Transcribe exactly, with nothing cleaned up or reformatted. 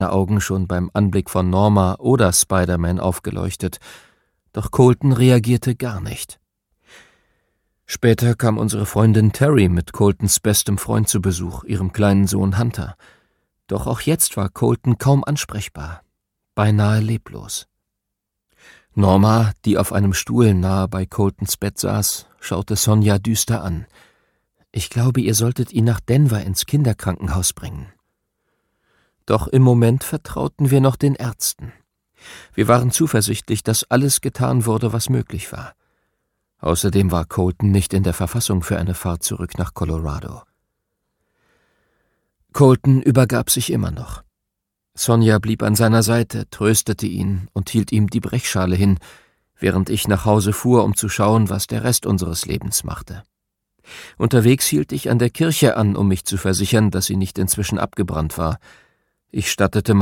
Augen schon beim Anblick von Norma oder Spider-Man aufgeleuchtet, doch Colton reagierte gar nicht. Später kam unsere Freundin Terry mit Coltons bestem Freund zu Besuch, ihrem kleinen Sohn Hunter. Doch auch jetzt war Colton kaum ansprechbar, beinahe leblos. Norma, die auf einem Stuhl nahe bei Coltons Bett saß, schaute Sonja düster an. »Ich glaube, ihr solltet ihn nach Denver ins Kinderkrankenhaus bringen.« Doch im Moment vertrauten wir noch den Ärzten. Wir waren zuversichtlich, dass alles getan wurde, was möglich war. Außerdem war Colton nicht in der Verfassung für eine Fahrt zurück nach Colorado. Colton übergab sich immer noch. Sonja blieb an seiner Seite, tröstete ihn und hielt ihm die Brechschale hin, während ich nach Hause fuhr, um zu schauen, was der Rest unseres Lebens machte. Unterwegs hielt ich an der Kirche an, um mich zu versichern, dass sie nicht inzwischen abgebrannt war. Ich stattete